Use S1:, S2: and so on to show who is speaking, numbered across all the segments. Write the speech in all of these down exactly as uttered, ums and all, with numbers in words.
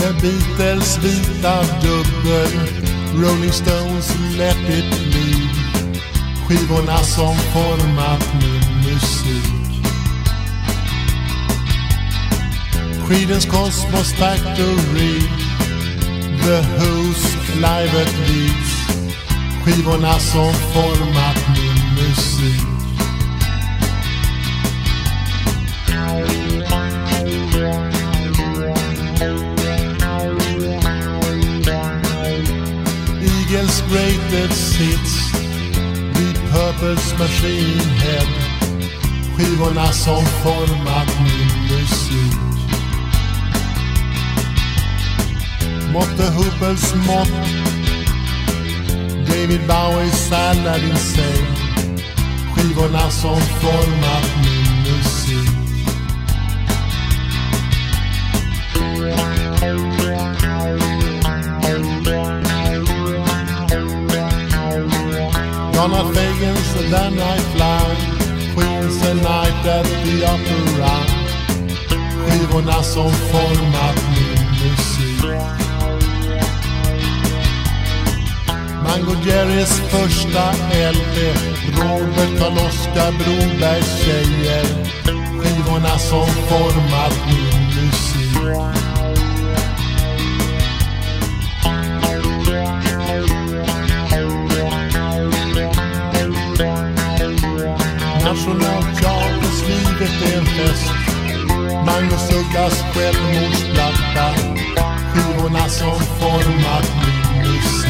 S1: The Beatles vita dubbel, Rolling Stones Let It Bleed, skivorna som format min musik. Creedence Cosmos Factory, The Who's Live at Leeds, skivorna som format min musik. Eagles Greatest Hits, Deep Purple's Machine Head, skivorna som format min musik. Måtte Hubbels mått, David Bowies Aladdin Sane, skivorna som format min musik. Donald Fagen's The Night Fly, Queen's A Night at the Opera, skivorna som format min musik. Mango Jerrys första L P, Robert Karl-Oskar Brobergs tjejer, skivorna som format min musik. Nationalteaterns Livet är en fest, Magnus Ugglas självmordsplatta, skivorna som format min musik.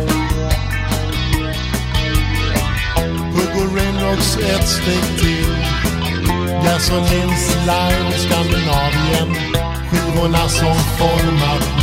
S1: Hugo Renrocks Ett steg till, Gasolins Live Skandinavien, skivorna som format